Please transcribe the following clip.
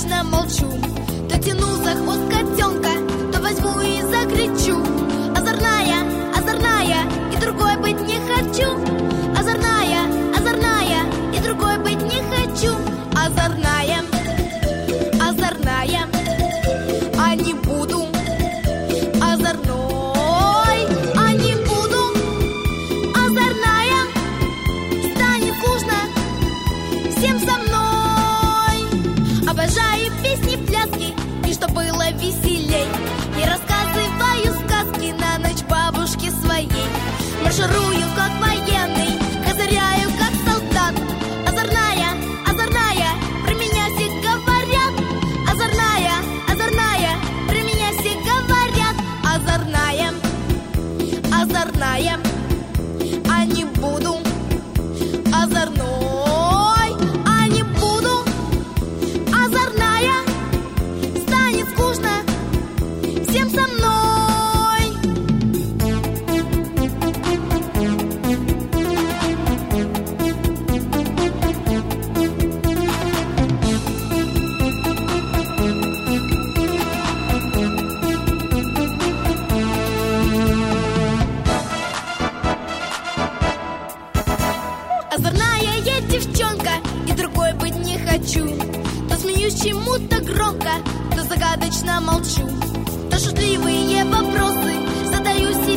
загадочно молчу. То тяну за хвост котенка, то возьму и закричу. Озорная, озорная, и другой быть не хочу. Озорная, озорная, и другой быть не хочу. Озорная, озорная, а не буду. Озорной, а не буду. Озорная, станет скучно всем со мной. Обожаю песни, пляски, и чтоб было веселей, и рассказываю сказки на ночь бабушке своей. Марширую, как военный, козыряю, как солдат. Озорная, озорная, про меня все говорят. Озорная, озорная, про меня все говорят. Озорная, озорная, а не буду. Озорной, а не буду. Озорная, станет скучно всем со мной. Озорная я девчонка, и другой быть не хочу. То смеюсь чему-то громко, то загадочно молчу. То шутливые вопросы задаю себе.